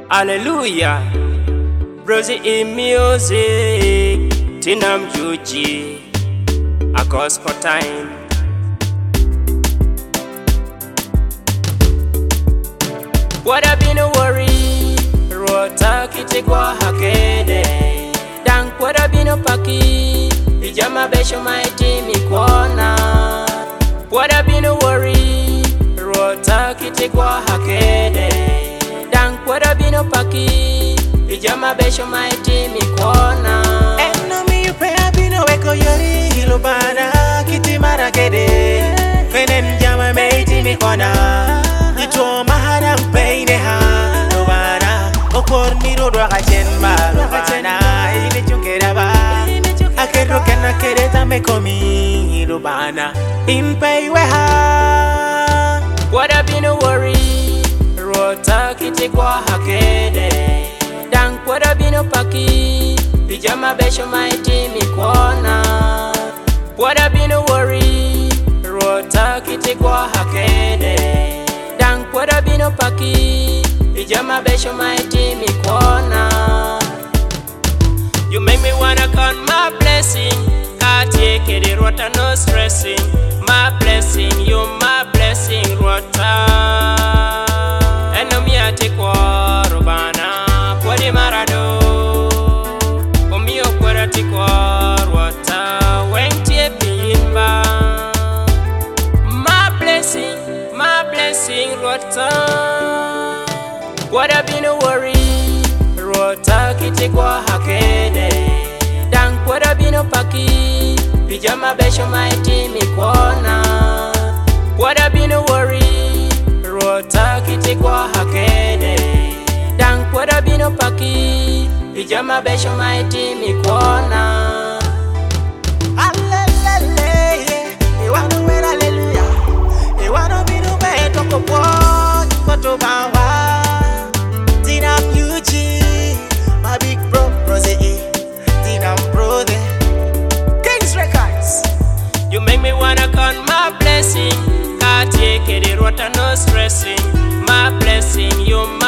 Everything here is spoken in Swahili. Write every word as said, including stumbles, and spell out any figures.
Hallelujah. Rosie in music, Tinam Juji, a gospel time. What have been a worry? Rota kitegwa hakede. Dank what have been a paki. Pijama besho mighty mikwana. What have been a worry? Rota kitegwa hakede. Dank what have been a paki. Pijama besho mighty mikwana. Eno mi upe abino weko yori hilobana kiti marakede. Fenen jama meiti mikwana. Ito mahana mpeine ha lobana. Okor miro doa chen ba lobana. Ile chunkera ba. Akero kena kereta me komi lobana. Inpei weha. What have been a worry? Rota kitegwa hakede. Dank what have been a paki. Pijama besho mighty mikwana. What have been a worry? Rota kitegwa hakede. Dank what have been a paki. Pijama besho mighty mikwana. You make me wanna count my blessing. I take it, rota no stressing. My blessing, you my blessing, rota. And no me I take war, Robana, Podi Marado. O mio kwera take war, rota. Wente bimba. My blessing, my blessing, rota. What have been a worry? Rota kitegwa hakede. Dank what have been a paki. Pijama besho mighty mikwana. What have been a worry? Rota kitegwa hakede. Dank what have been a paki. Pijama besho mighty mikwana. Hallelujah. Iwanu wera hallelujah. Iwanu binu be toko po. Koto bawa. Tinam Yuji. My big bro Rosie. Tinam brother. Kings Records. You make me wanna count my blessing. I take it, rota no stressing. My blessing, you my